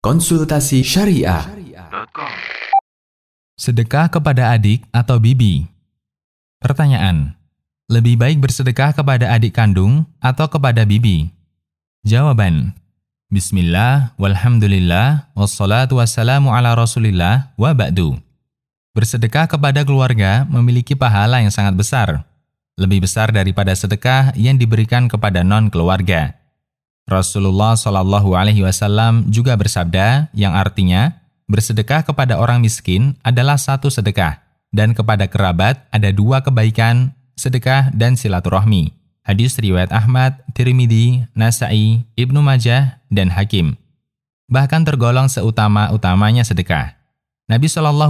Konsultasi Syariah. Sedekah kepada adik atau bibi? Pertanyaan: lebih baik bersedekah kepada adik kandung atau kepada bibi? Jawaban: Bismillah, walhamdulillah, wassalatu wassalamu ala rasulillah, wa ba'du. Bersedekah kepada keluarga memiliki pahala yang sangat besar, lebih besar daripada sedekah yang diberikan kepada non-keluarga. Rasulullah SAW juga bersabda, yang artinya, bersedekah kepada orang miskin adalah satu sedekah, dan kepada kerabat ada dua kebaikan, sedekah dan silaturahmi. Hadis riwayat Ahmad, Tirmidzi, Nasa'i, Ibnu Majah, dan Hakim. Bahkan tergolong seutama-utamanya sedekah. Nabi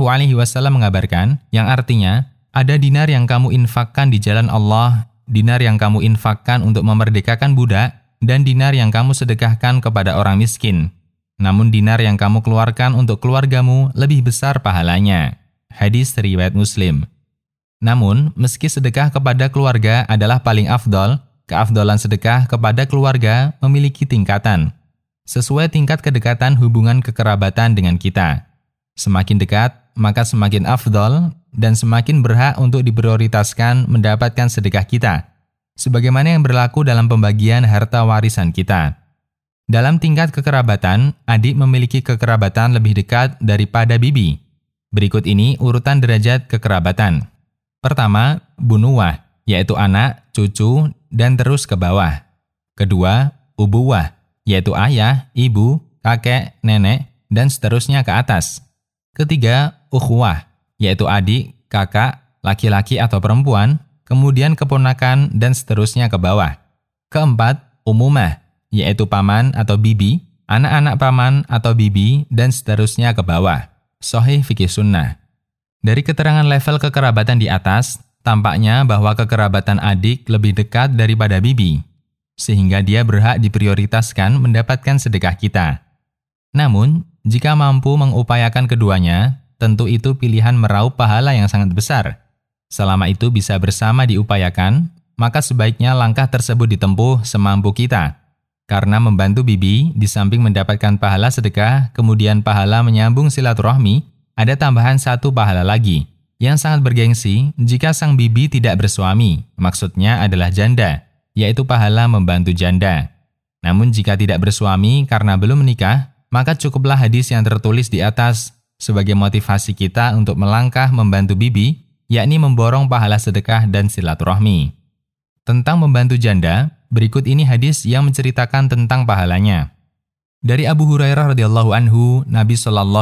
SAW mengabarkan, yang artinya, ada dinar yang kamu infakkan di jalan Allah, dinar yang kamu infakkan untuk memerdekakan budak, dan dinar yang kamu sedekahkan kepada orang miskin. Namun dinar yang kamu keluarkan untuk keluargamu lebih besar pahalanya. Hadis riwayat Muslim. Namun, meski sedekah kepada keluarga adalah paling afdol, keafdolan sedekah kepada keluarga memiliki tingkatan, sesuai tingkat kedekatan hubungan kekerabatan dengan kita. Semakin dekat, maka semakin afdol dan semakin berhak untuk diprioritaskan mendapatkan sedekah kita, sebagaimana yang berlaku dalam pembagian harta warisan kita. Dalam tingkat kekerabatan, adik memiliki kekerabatan lebih dekat daripada bibi. Berikut ini urutan derajat kekerabatan. Pertama, bunuwah, yaitu anak, cucu, dan terus ke bawah. Kedua, ubuwah, yaitu ayah, ibu, kakek, nenek, dan seterusnya ke atas. Ketiga, ukhwah, yaitu adik, kakak, laki-laki atau perempuan, kemudian keponakan, dan seterusnya ke bawah. Keempat, umumah, yaitu paman atau bibi, anak-anak paman atau bibi, dan seterusnya ke bawah. Shahih Fikih Sunnah. Dari keterangan level kekerabatan di atas, tampaknya bahwa kekerabatan adik lebih dekat daripada bibi, sehingga dia berhak diprioritaskan mendapatkan sedekah kita. Namun, jika mampu mengupayakan keduanya, tentu itu pilihan meraup pahala yang sangat besar. Selama itu bisa bersama diupayakan, maka sebaiknya langkah tersebut ditempuh semampu kita. Karena membantu bibi, di samping mendapatkan pahala sedekah, kemudian pahala menyambung silaturahmi, ada tambahan satu pahala lagi, yang sangat bergengsi jika sang bibi tidak bersuami, maksudnya adalah janda, yaitu pahala membantu janda. Namun jika tidak bersuami karena belum menikah, maka cukuplah hadis yang tertulis di atas sebagai motivasi kita untuk melangkah membantu bibi, yakni memborong pahala sedekah dan silaturahmi. Tentang membantu janda, berikut ini hadis yang menceritakan tentang pahalanya. Dari Abu Hurairah radhiyallahu anhu, Nabi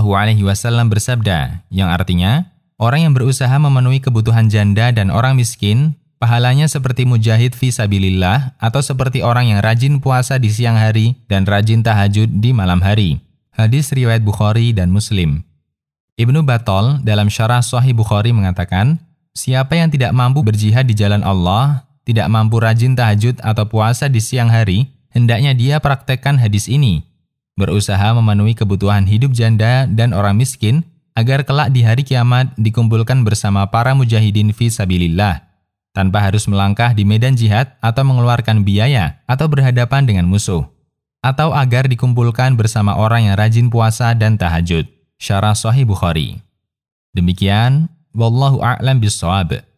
SAW bersabda, yang artinya, orang yang berusaha memenuhi kebutuhan janda dan orang miskin, pahalanya seperti mujahid fi sabilillah atau seperti orang yang rajin puasa di siang hari dan rajin tahajud di malam hari. Hadis riwayat Bukhari dan Muslim. Ibnu Battal dalam syarah Sahih Bukhari mengatakan, siapa yang tidak mampu berjihad di jalan Allah, tidak mampu rajin tahajud atau puasa di siang hari, hendaknya dia praktekkan hadis ini. Berusaha memenuhi kebutuhan hidup janda dan orang miskin, agar kelak di hari kiamat dikumpulkan bersama para mujahidin fi sabilillah, tanpa harus melangkah di medan jihad atau mengeluarkan biaya atau berhadapan dengan musuh, atau agar dikumpulkan bersama orang yang rajin puasa dan tahajud. Syarah Sahih Bukhari. Demikian, wallahu a'lam bishawab.